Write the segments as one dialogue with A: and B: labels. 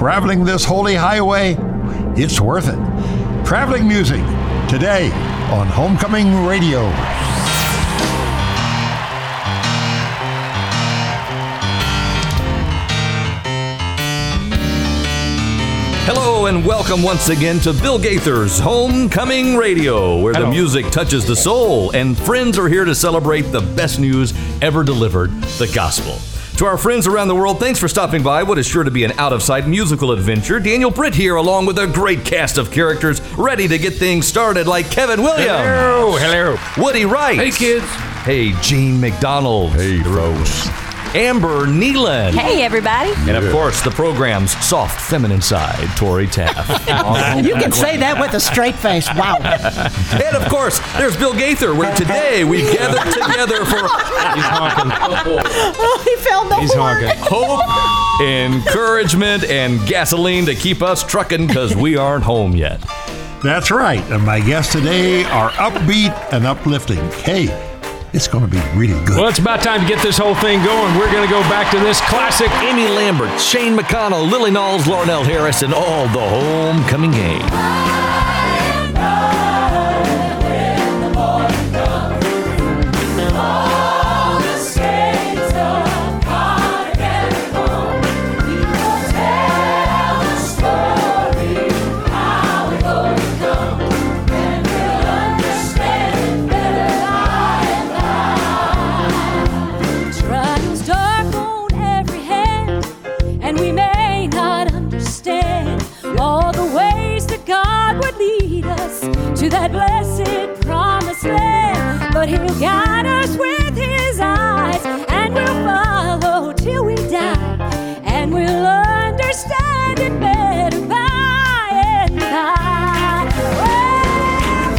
A: traveling this holy highway? It's worth it. Traveling music today on Homecoming Radio.
B: Hello and welcome once again to Bill Gaither's Homecoming Radio, where the music touches the soul and friends are here to celebrate the best news ever delivered, the gospel. To our friends around the world, thanks for stopping by what is sure to be an out-of-sight musical adventure. Daniel Britt here, along with a great cast of characters ready to get things started, like Kevin Williams.
C: Hello.
B: Woody Wright.
C: Hey, kids.
B: Hey, Gene McDonald.
A: Hey, folks.
B: Amber Nealon.
D: Hey, everybody.
B: And of course, the program's soft, feminine side, Tori Taft.
E: You can say that with a straight face. Wow.
B: And of course, there's Bill Gaither, where today we gathered together for
C: He's honking.
E: Oh, he fell the
C: He's
E: horn.
C: honking.
B: hope, encouragement, and gasoline to keep us trucking because we aren't home yet.
A: That's right. And my guests today are upbeat and uplifting. Hey, it's going to be really good.
C: Well, it's about time to get this whole thing going. We're going to go back to this classic.
B: Amy Lambert, Shane McConnell, Lily Knowles, Larnell Harris, and all the Homecoming gang.
F: To that blessed promised land, but he'll guide us with his eyes, and we'll follow till we die, and we'll understand it better by and by. Well,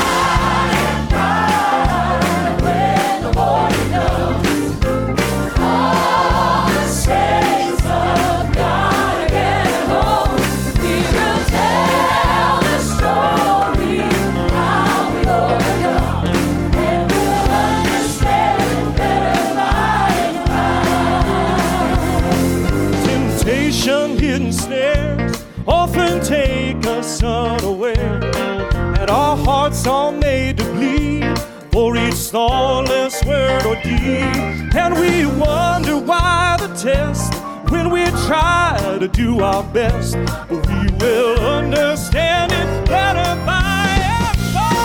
F: by when the morning comes, all the saints of God are getting home. We will tell the story.
G: Hidden snares often take us unaware, and our hearts are made to bleed for each thoughtless word or deed. And we wonder why the test when we try to do our best, but we will understand it better by and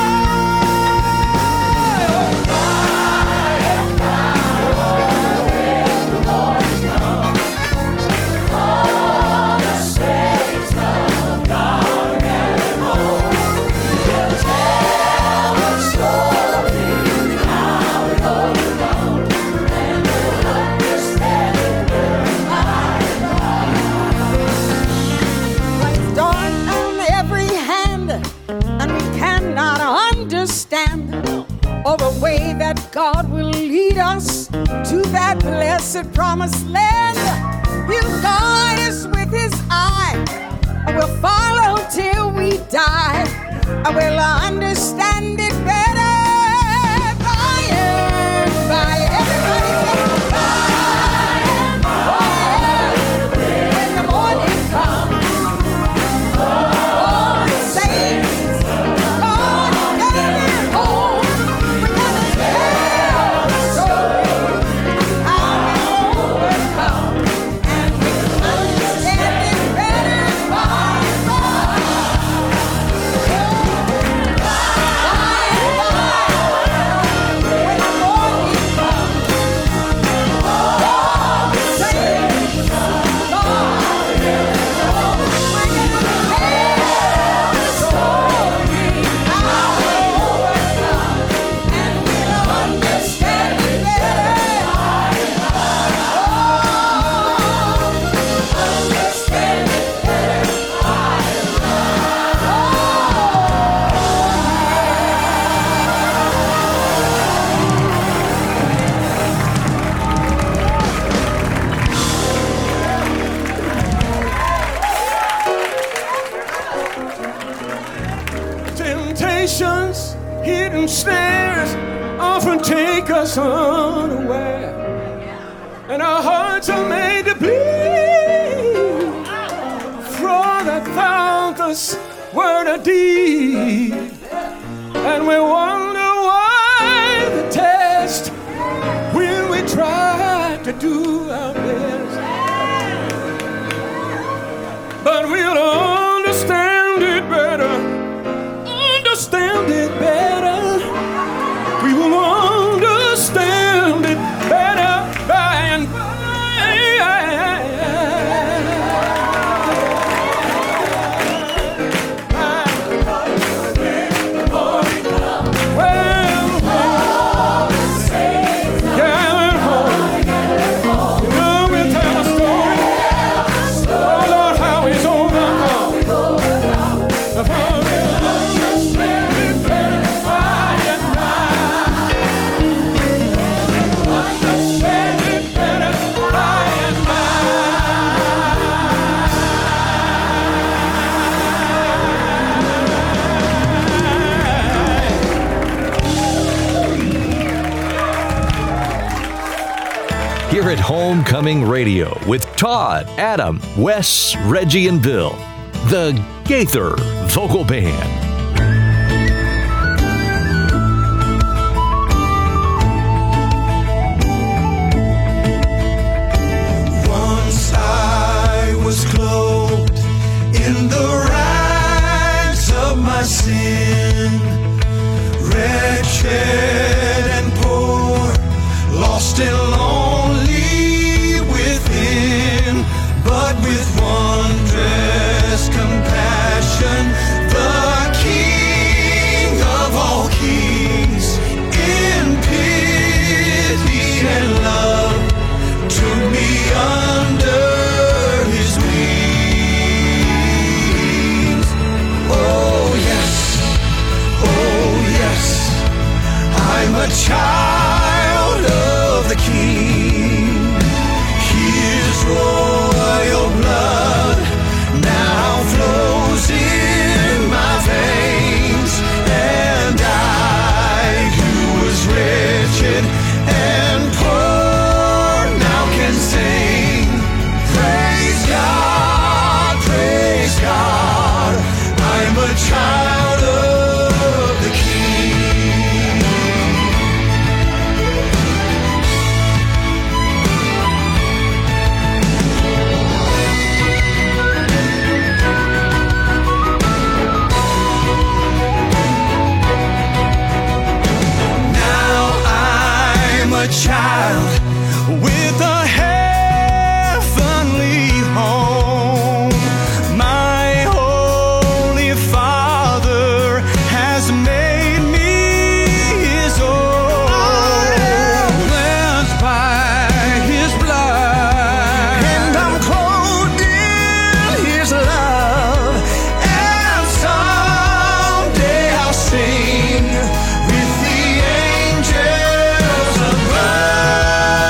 E: or the way that God will lead us to that blessed promised land. He'll guide us with his eye, and we'll follow till we die, and we'll understand it better by and by. Everybody say by and by. When the morning comes, all the saints are gathered home. Temptations, hidden snares often take us unaware, and our hearts are made to bleed
G: careless word or deed, and we wonder why the test when we try to do our best. But we'll understand it better, understand it better. We will understand it better by and by.
B: Here at Homecoming Radio with Todd, Adam, Wes, Reggie, and Bill, the Gaither Vocal Band.
D: Once I was clothed in the rags of my sin, wretched and poor, lost and lonely within, but with wondrous compassion, the King of all kings, in pity and love, took me under his wings. Oh yes, I'm a child of the King. His royal blood now flows in my veins, and I, who was wretched and poor, now can sing, praise God, praise God. I'm a child of the King. Now I'm a child with a heavenly home. My Holy Father has made me his own. I am cleansed by his blood, and I'm clothed in his love. And someday I'll sing with the angels above.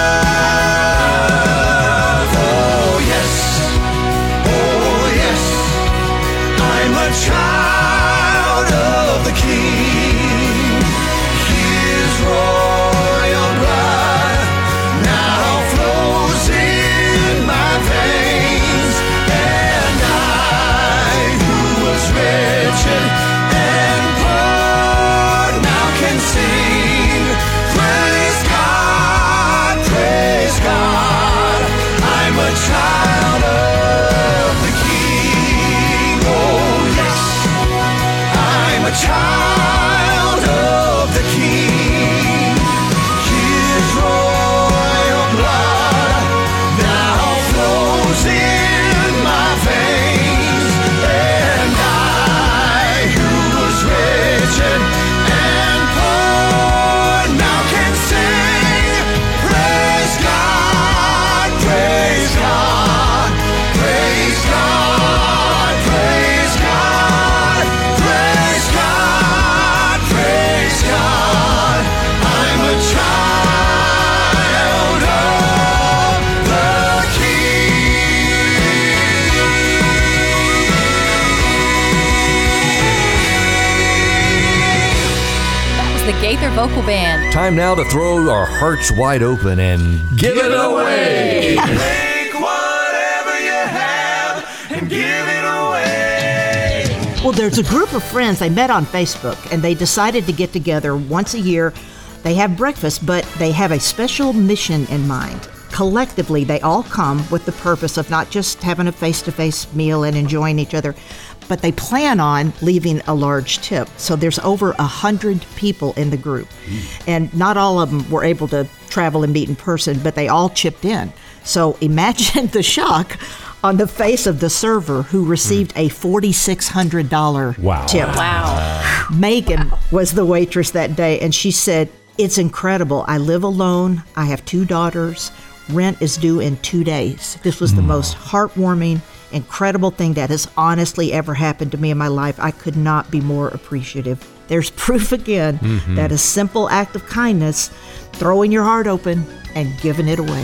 D: Oh yes, I'm a child of the King. His royal blood now flows in my veins, and I, who was wretched and poor, now can sing, praise God, praise God. I'm a child of the King. Oh yes, I'm a child of the King. His royal blood now flows in my veins, and I, who was wretched and poor, now can sing, praise God, praise God, praise God, praise God, praise God, praise God. I'm a child of the King.
H: That was the Gaither Vocal Band.
B: Time now to throw our hearts wide open and give it away.
D: Take whatever you have and give it away.
I: Well, there's a group of friends. They met on Facebook, and they decided to get together once a year. They have breakfast, but they have a special mission in mind. Collectively, they all come with the purpose of not just having a face-to-face meal and enjoying each other, but they plan on leaving a large tip. So there's over 100 people in the group. And not all of them were able to travel and meet in person, but they all chipped in. So imagine the shock on the face of the server who received a $4,600 tip.
H: Wow.
I: Megan was the waitress that day, and she said, "It's incredible. I live alone. I have 2 daughters. Rent is due in 2 days. This was the most heartwarming, incredible thing that has honestly ever happened to me in my life. I could not be more appreciative." There's proof again that a simple act of kindness, throwing your heart open and giving it away.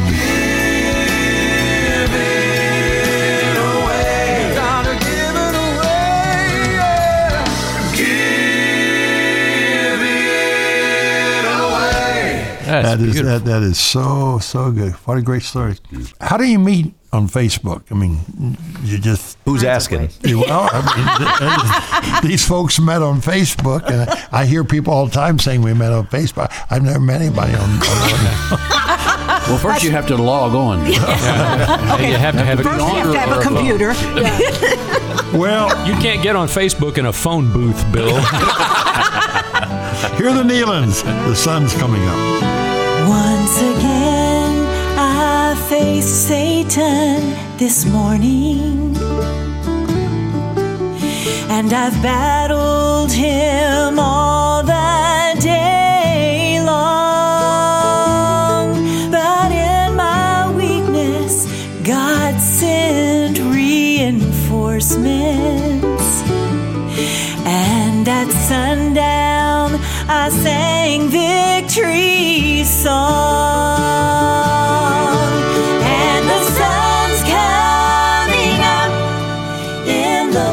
A: That is so good. What a great story. How do you meet on Facebook? I mean, you just...
B: Who's asking?
A: Well, I mean, these folks met on Facebook, and I hear people all the time saying we met on Facebook. I've never met anybody on
J: Well, first you have to log on.
C: Okay. You have to have
I: First you have to have a computer.
A: Well,
C: You can't get on Facebook in a phone booth, Bill.
A: here are the Nealons. The sun's coming up.
K: Once again, I faced Satan this morning, and I've battled him all the day long. But in my weakness, God sent reinforcements, and at sundown, I sang victory's song. And the sun's coming up in the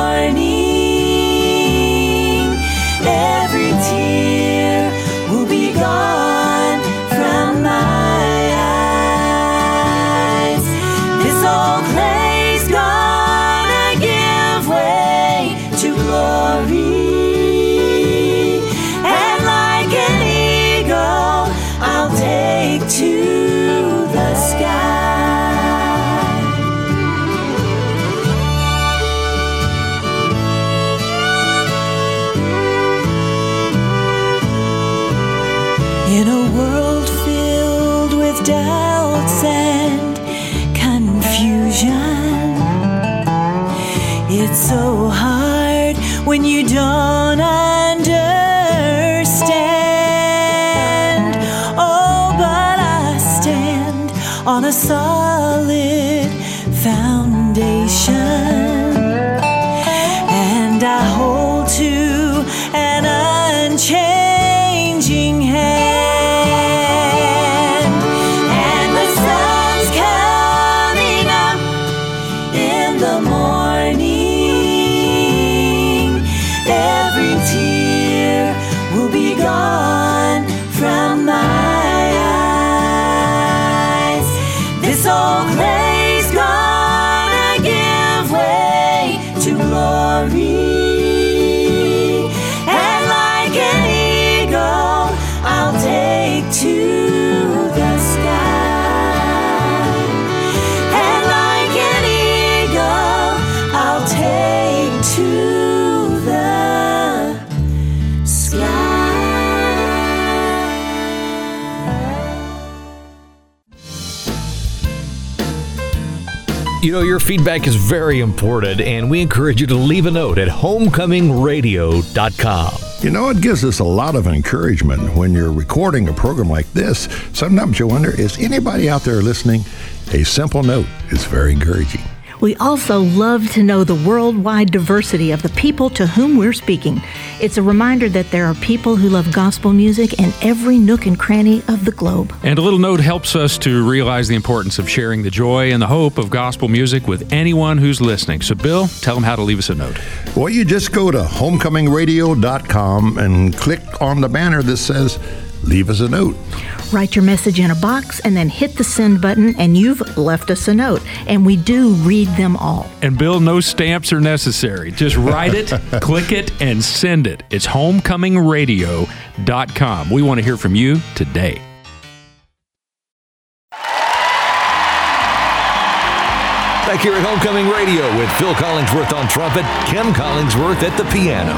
K: morning. Every tear will be gone from my eyes. This old clay's gonna give way to glory. To the sky. In a world filled with doubts and confusion, it's so hard when you don't understand. Oh, but I stand on a solid foundation, and I hold to an unchanging hand. And the sun's coming up in the morning. Every tear will be gone from my eyes. This old clay's gonna give way to glory. And like an eagle, I'll take to the sky. And like an eagle, I'll take to the sky.
B: You know, your feedback is very important, and we encourage you to leave a note at homecomingradio.com.
A: You know, it gives us a lot of encouragement when you're recording a program like this. Sometimes you wonder, is anybody out there listening? A simple note is very encouraging.
I: We also love to know the worldwide diversity of the people to whom we're speaking. It's a reminder that there are people who love gospel music in every nook and cranny of the globe.
C: And a little note helps us to realize the importance of sharing the joy and the hope of gospel music with anyone who's listening. So, Bill, tell them how to leave us a note.
A: Well, you just go to homecomingradio.com and click on the banner that says leave us a note.
I: Write your message in a box and then hit the send button, and you've left us a note. And we do read them all.
C: And Bill, no stamps are necessary. Just write it, click it, and send it. It's homecomingradio.com. We want to hear from you today.
B: Back here at Homecoming Radio with Phil Collingsworth on trumpet, Kim Collingsworth at the piano.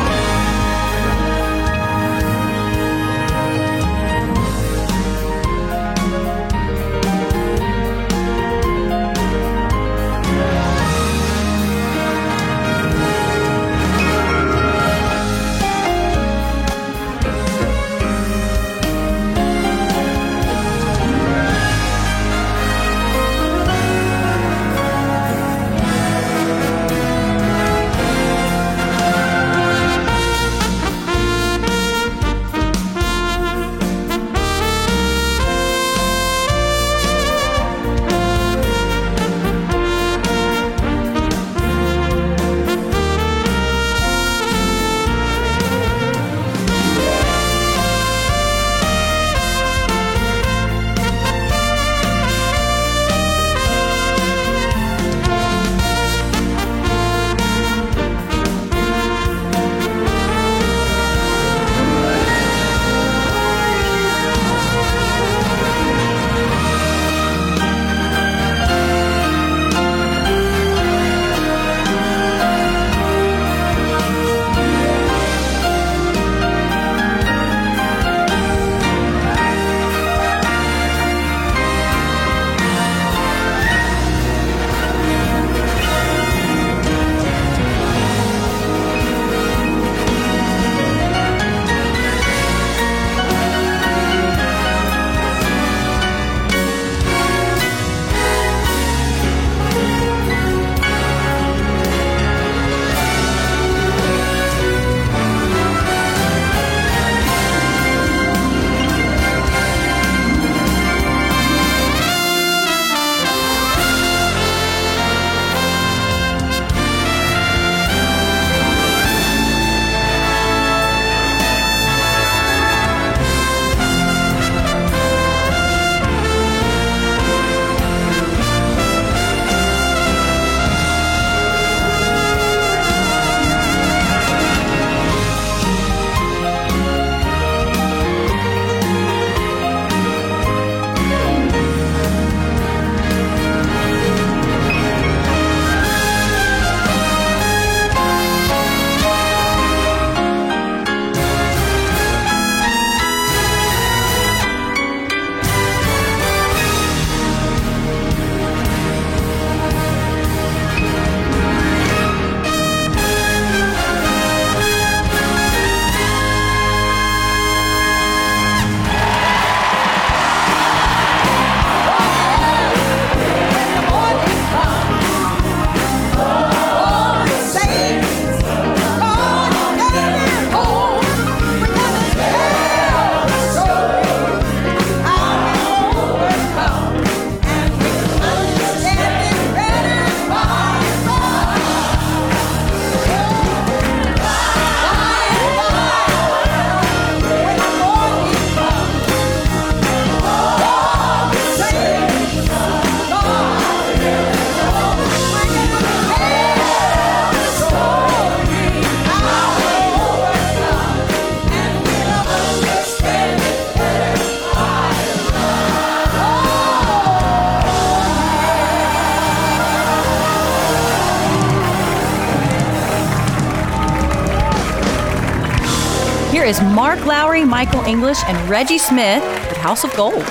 H: Here is Mark Lowry, Michael English, and Reggie Smith with House of Gold.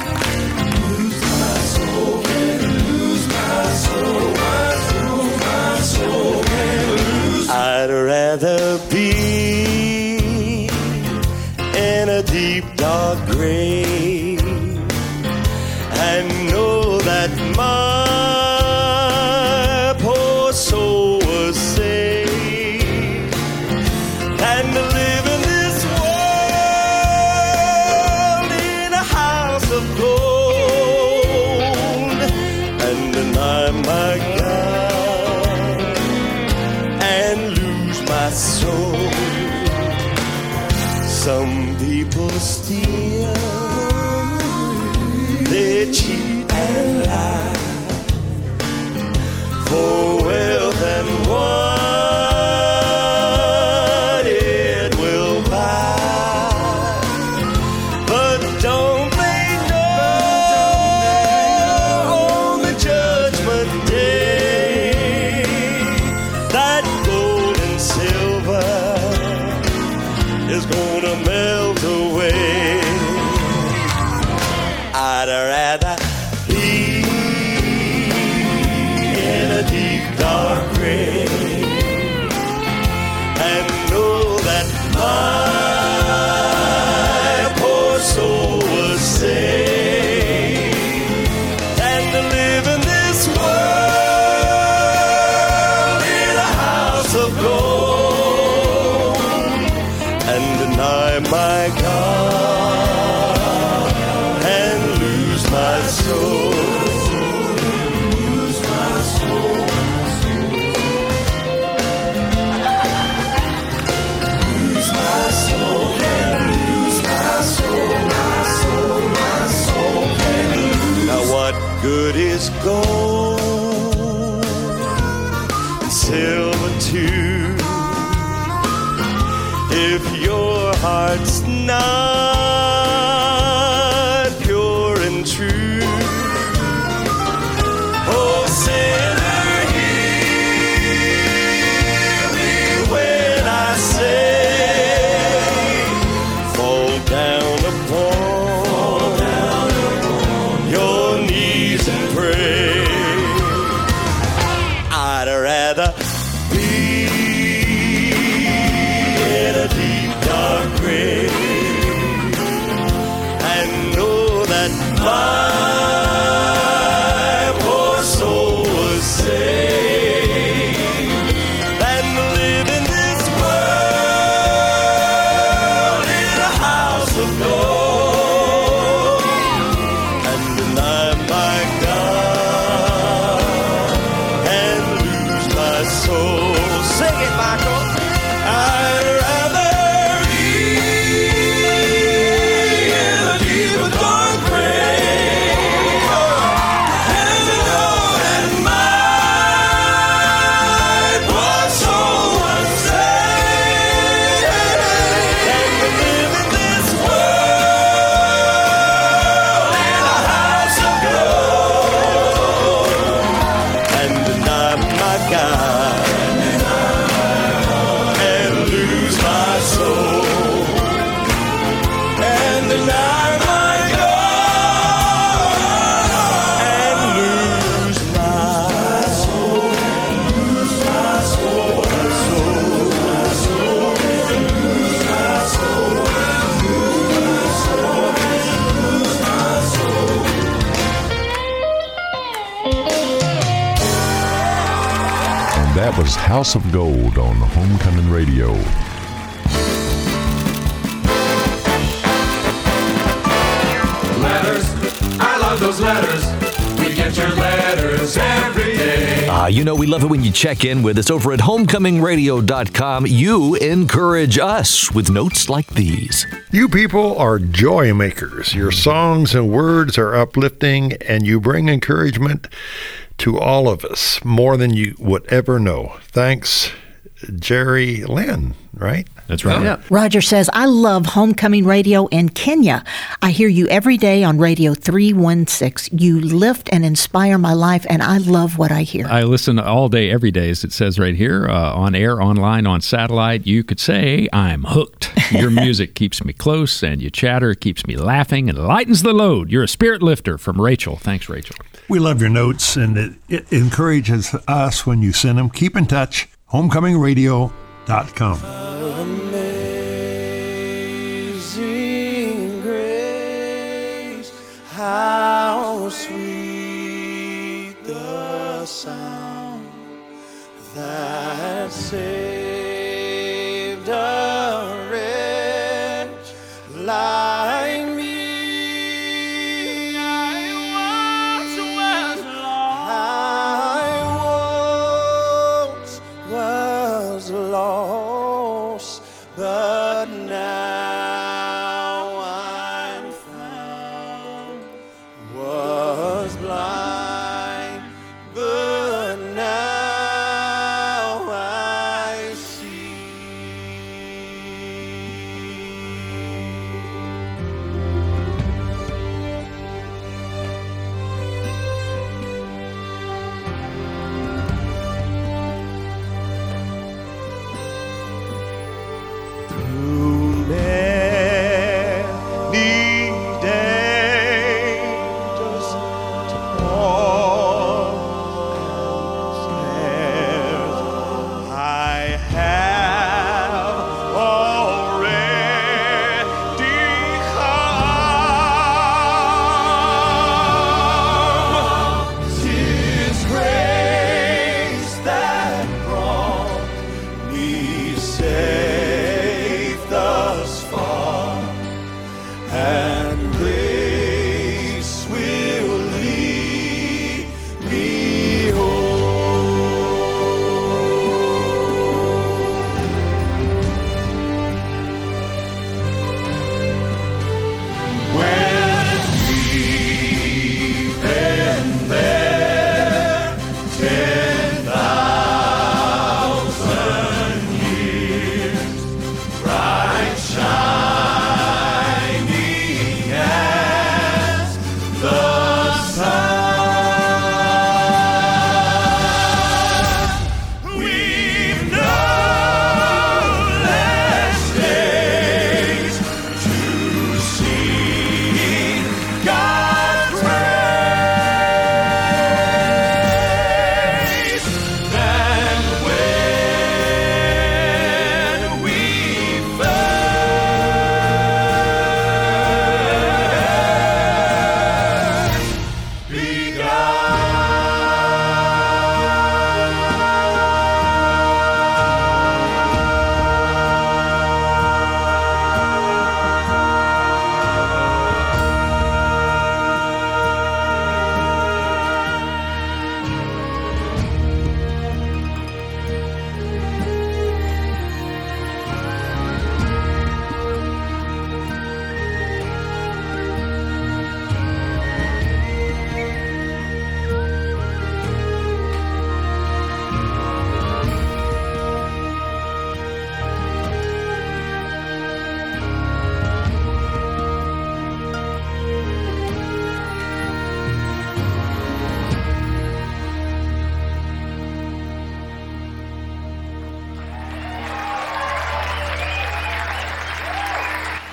L: I'd rather be in a deep dark grave and know that my poor soul was saved and to live in this world in a house of gold and deny my God and lose my soul. Some people people steal, they cheat and lie for wealth and what it will buy. But don't they know on the judgment day that gold and silver is gonna melt away? I'd rather be in a deep dark grave and know that my poor soul was saved than to live in this world in a house of gold and deny my God and lose my soul. Lose my soul. Lose my soul and lose my soul, my soul, my soul and lose. Now what good is gold and silver too if your heart's not pure and true? Oh, sinner, hear me when I say, fall down upon your knees and pray. I'd rather be in a deep dark grave and know that my poor soul was saved than to live in this world in a house of gold and deny my God and lose my soul. Sing it, Michael. I'd rather be in a deep dark grave and know that my poor soul was saved than to live in this world in a house of gold and deny my God and lose my soul and deny my God and lose my soul, lose my soul, my soul, my soul, lose my soul, lose my soul, lose my soul.
M: That was House of Gold on Homecoming Radio.
D: Letters, I love those letters. We get your letters every day.
B: You know, we love it when you check in with us over at homecomingradio.com. You encourage us with notes like these.
A: You people are joy makers. Your songs and words are uplifting, and you bring encouragement to all of us, more than you would ever know. Thanks, Jerry Lynn, right?
C: That's right.
I: Yeah. Roger says, I love Homecoming Radio in Kenya. I hear you every day on Radio 316. You lift and inspire my life, and I love what I hear.
C: I listen all day, every day, as it says right here, on air, online, on satellite. You could say I'm hooked. Your music keeps me close, and your chatter keeps me laughing and lightens the load. You're a spirit lifter. From Rachel. Thanks, Rachel.
A: We love your notes, and it encourages us when you send them. Keep in touch. HomecomingRadio.com.
L: Amazing grace, how sweet the sound that saved a wretch like me. Was lost, but now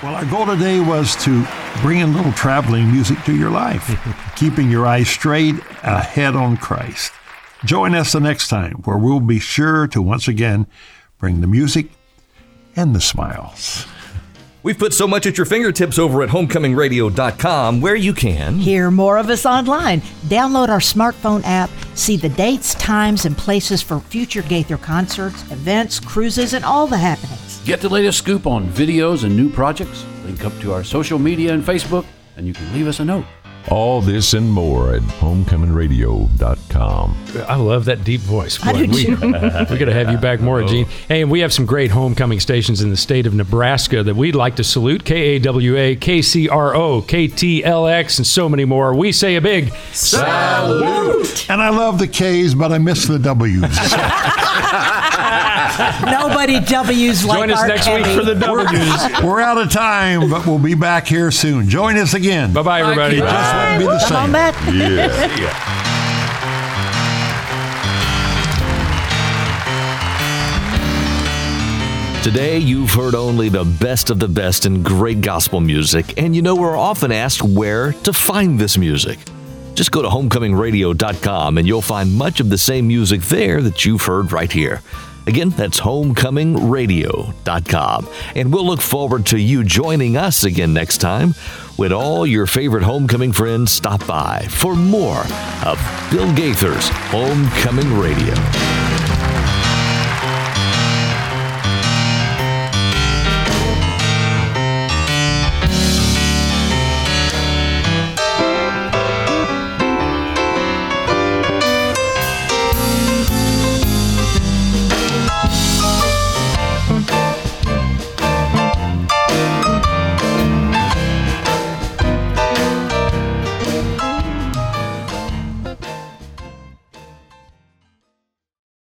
A: Well, our goal today was to bring in a little traveling music to your life, keeping your eyes straight ahead on Christ. Join us the next time, where we'll be sure to once again bring the music and the smiles.
B: We've put so much at your fingertips over at homecomingradio.com, where you can
I: hear more of us online. Download our smartphone app, see the dates, times, and places for future Gaither concerts, events, cruises, and all the happenings.
J: Get the latest scoop on videos and new projects. Link up to our social media and Facebook, and you can leave us a note.
M: All this and more at homecomingradio.com.
C: I love that deep voice.
I: I do too.
C: We got to have you back more, Gene. Hey, and we have some great homecoming stations in the state of Nebraska that we'd like to salute. KAWA, KCRO, KTLX, and so many more. We say a big salute.
A: And I love the K's, but I miss the W's.
I: Nobody W's like
C: Join us
I: our
C: next
I: Kenny.
C: week for the W's.
A: We're out of time, but we'll be back here soon. Join us again.
C: Bye-bye, everybody.
A: It just wouldn't be the
I: Come
A: same.
I: on back.
B: Today, you've heard only the best of the best in great gospel music, and you know we're often asked where to find this music. Just go to homecomingradio.com and you'll find much of the same music there that you've heard right here. Again, that's homecomingradio.com. And we'll look forward to you joining us again next time when all your favorite homecoming friends stop by for more of Bill Gaither's Homecoming Radio.